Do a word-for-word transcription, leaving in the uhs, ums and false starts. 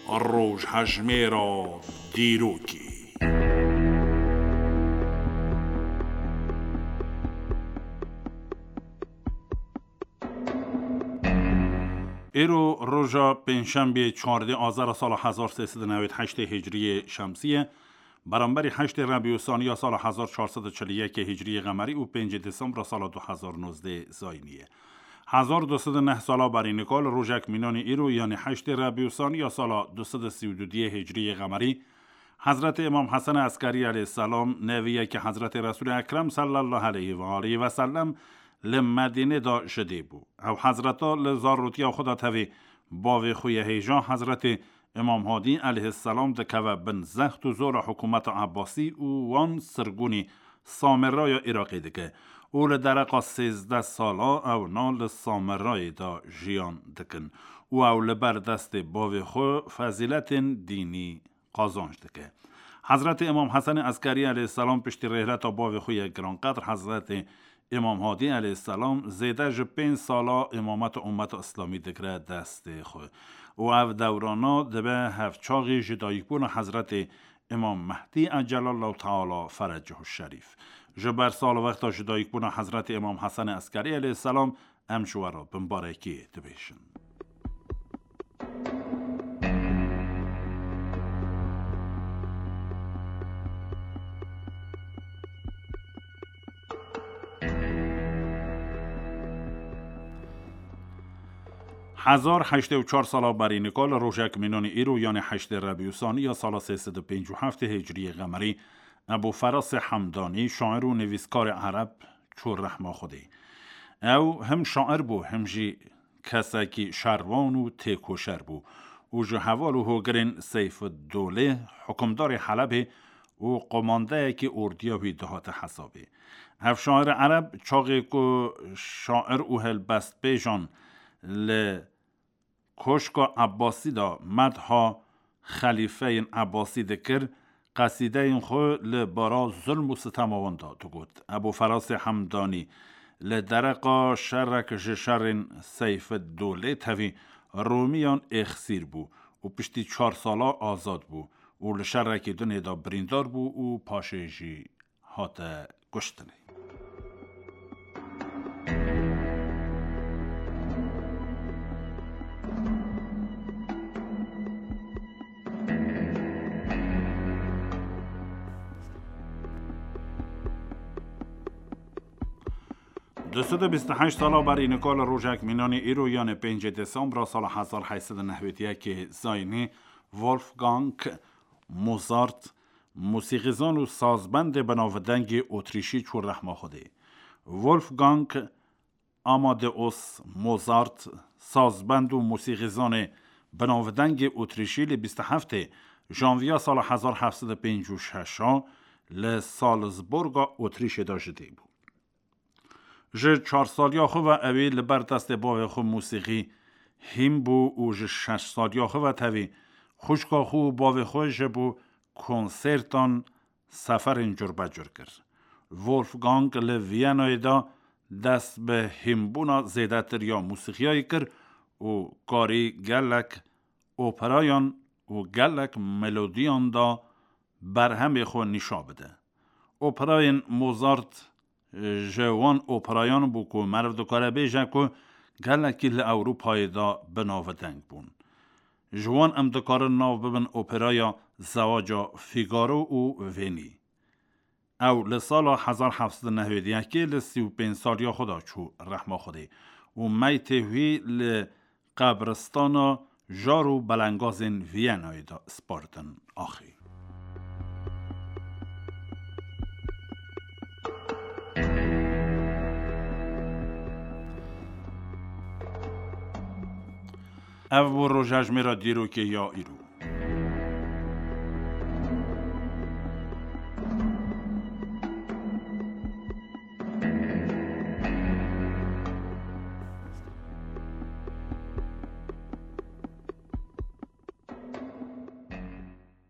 روژ هجمه را دیروکی. ایرو روژا پنجشنبه چهاردهم آذر سال هزار و سیصد و نود و هشت هجری شمسیه برابر هشت ربیع الثانی سال هزار و چهارصد و چهل و یک هجری قمری و پنج دسامبر سال دو هزار و نوزده زاینیه. هزار و دویست و نه سالا بر این کال روژک مینان ایرو یعنی هشت ربیع الثانی سال دویست و سی و دو هجری قمری حضرت امام حسن عسکری علیه السلام نویه که حضرت رسول اکرم صلی الله علیه و آله و سلم لمدینه دا شده بو او حضرتا لزاروتیا خدا تاوی باوی خوی هیجان حضرت امام هادی علیه السلام دکوه بن زخت و زور حکومت عباسی و وان سرگونی سامرای عراقی دکه او لدرقا سیزده سالا او نال سامرای دا جیان دکن و او لبر دست باوی خو فضیلت دینی قازانج دکه. حضرت امام حسن عسکری علیه السلام پشتی رحلت باوی خوی گرانقدر حضرت امام هادی علیه السلام زیده جو پنج سالا امامت امت اسلامی دکره دست خو و او دورانا دبه هفچاقی جدایکبون حضرت امام مهدی عجل الله تعالی فرجه الشریف جبر سال وقتا جدایکبون حضرت امام حسن عسکری علیه السلام امشوارا بمبارکی دبیشن. هزار و هشتاد و چهار سالا بر این کال روژک مینان ایرو یعنی هشت ربیع الثانی یا سال سیصد و پنجاه و هفت هجری قمری ابو فراس حمدانی شاعر و نویسکار عرب چور رحمه خودی او هم شاعر بو هم جی کساکی شروان و تیکوشر بو او جو حوال و هوگرین سیف الدوله حکمدار حلب و قمانده که اردیاوی دهات حسابی او شاعر عرب چاقی که شاعر او هل بست بیجان ل کشکا عباسی دا مدها خلیفه این عباسی دکر قصیده این خو لبارا ظلم و ستم آوان دا تو گود ابو فراس حمدانی لدرقا شرک جشر سیف دوله تاوی رومیان اخسیر بو و پشتی چار سالا آزاد بو و لشرک دونه دا بریندار بو و پاشه جی هات گشتنه. دویست و بیست و هشت سالا بر این کال روژک مینان ایرو یعنی پنج دسامبر سال هزار و هشتصد و نود و یک زاینی ولفگانگ موزارت موسیقیزان و سازبند بناودنگ اتریشی چور رحمه خوده. ولفگانگ آمادئوس موزارت سازبند و موسیقیزان بناودنگ اتریشی ل بیست و هفت ژانویه سال هزار و هفتصد و پنجاه و شش ل سالزبورگ اتریش داشته بود. ج چهار سالیا خو و اوی لبر دست باوی خو موسیقی هم بو و ج شش سالیا خو و تاوی خوشکا خو باوی خو جبو کنسرتان سفر اینجور بجور کرد. ولفگانگ لویانای دا دست به همبونا زیده تر یا موسیقی های کرد و کاری گلک اوپرایان و گلک ملودیان دا بر هم خو نشا بده. اوپراین موزارت جوان اوپرایان بو که مرد دکاره بیجه که گلکی لأوروپای دا بناودنگ بون. جوان ام دکاره ناو ببن اوپرایا زواجا فیگارو و وینی. او لسال هزار و هفتصد و نود و یک لسی و پنج سالیا خدا چو رحمه خوده و میتهوی لقبرستان جارو بلنگازین وینای دا سپارتن آخی. او بو روژ هجمه را دیرو که یا ایرو